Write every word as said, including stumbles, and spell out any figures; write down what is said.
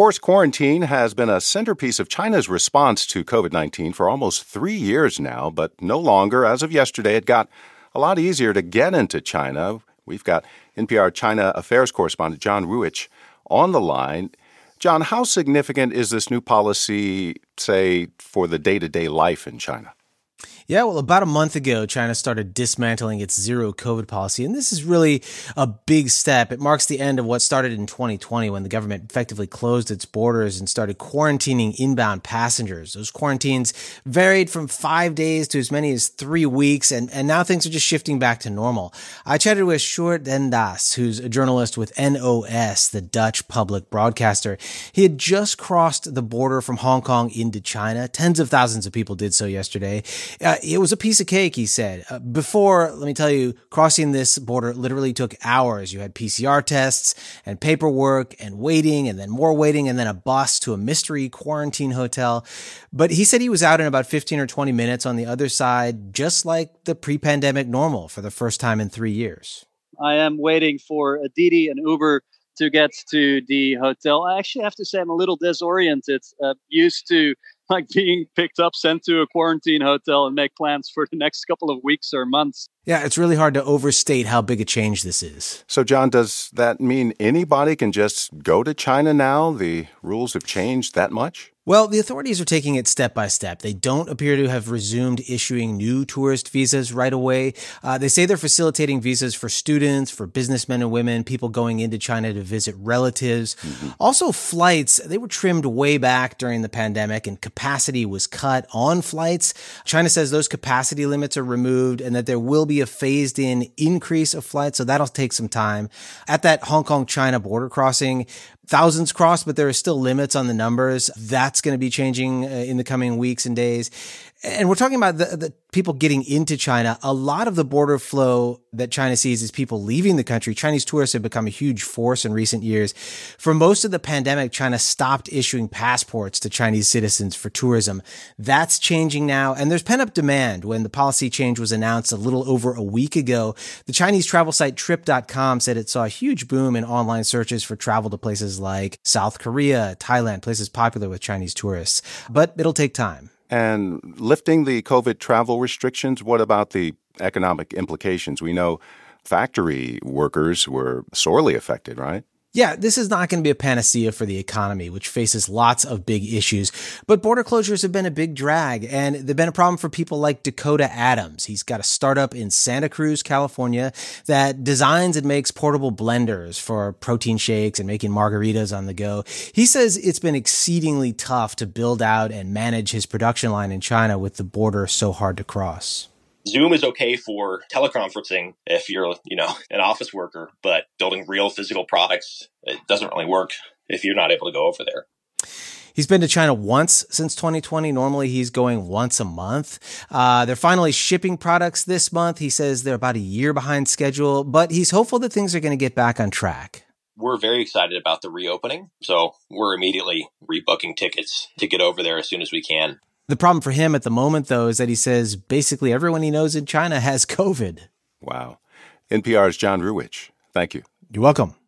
Forced quarantine has been a centerpiece of China's response to COVID nineteen for almost three years now, but no longer. As of yesterday, it got a lot easier to get into China. We've got N P R China affairs correspondent John Ruwitch on the line. John, how significant is this new policy, say, for the day-to-day life in China? Yeah, well, about a month ago, China started dismantling its zero COVID policy, and this is really a big step. It marks the end of what started in twenty twenty when the government effectively closed its borders and started quarantining inbound passengers. Those quarantines varied from five days to as many as three weeks, and, and now things are just shifting back to normal. I chatted with Sjoerd den Das, who's a journalist with N O S, the Dutch public broadcaster. He had just crossed the border from Hong Kong into China. Tens of thousands of people did so yesterday. Uh, It was a piece of cake, he said. Uh, before, let me tell you, crossing this border literally took hours. You had P C R tests and paperwork and waiting and then more waiting and then a bus to a mystery quarantine hotel. But he said he was out in about fifteen or twenty minutes on the other side, just like the pre-pandemic normal for the first time in three years. I am waiting for a Didi and Uber to get to the hotel. I actually have to say I'm a little disoriented, uh, used to like being picked up, sent to a quarantine hotel and make plans for the next couple of weeks or months. Yeah, it's really hard to overstate how big a change this is. So, John, does that mean anybody can just go to China now? The rules have changed that much? Well, the authorities are taking it step by step. They don't appear to have resumed issuing new tourist visas right away. Uh, they say they're facilitating visas for students, for businessmen and women, people going into China to visit relatives. Mm-hmm. Also, flights, they were trimmed way back during the pandemic and capacity was cut on flights. China says those capacity limits are removed and that there will be a phased-in increase of flights, so that'll take some time. At that Hong Kong-China border crossing, thousands crossed, but there are still limits on the numbers. That's going to be changing uh, in the coming weeks and days. And we're talking about the, the people getting into China. A lot of the border flow that China sees is people leaving the country. Chinese tourists have become a huge force in recent years. For most of the pandemic, China stopped issuing passports to Chinese citizens for tourism. That's changing now. And there's pent-up demand. When the policy change was announced a little over a week ago, the Chinese travel site trip dot com said it saw a huge boom in online searches for travel to places like South Korea, Thailand, places popular with Chinese tourists. But it'll take time. And lifting the COVID travel restrictions, what about the economic implications? We know factory workers were sorely affected, right? Yeah, this is not going to be a panacea for the economy, which faces lots of big issues. But border closures have been a big drag, and they've been a problem for people like Dakota Adams. He's got a startup in Santa Cruz, California, that designs and makes portable blenders for protein shakes and making margaritas on the go. He says it's been exceedingly tough to build out and manage his production line in China with the border so hard to cross. Zoom is okay for teleconferencing if you're, you know, an office worker, but building real physical products, it doesn't really work if you're not able to go over there. He's been to China once since twenty twenty. Normally, he's going once a month. Uh, they're finally shipping products this month. He says they're about a year behind schedule, but he's hopeful that things are going to get back on track. We're very excited about the reopening, so we're immediately rebooking tickets to get over there as soon as we can. The problem for him at the moment, though, is that he says basically everyone he knows in China has COVID. Wow. N P R's John Ruwitch. Thank you. You're welcome.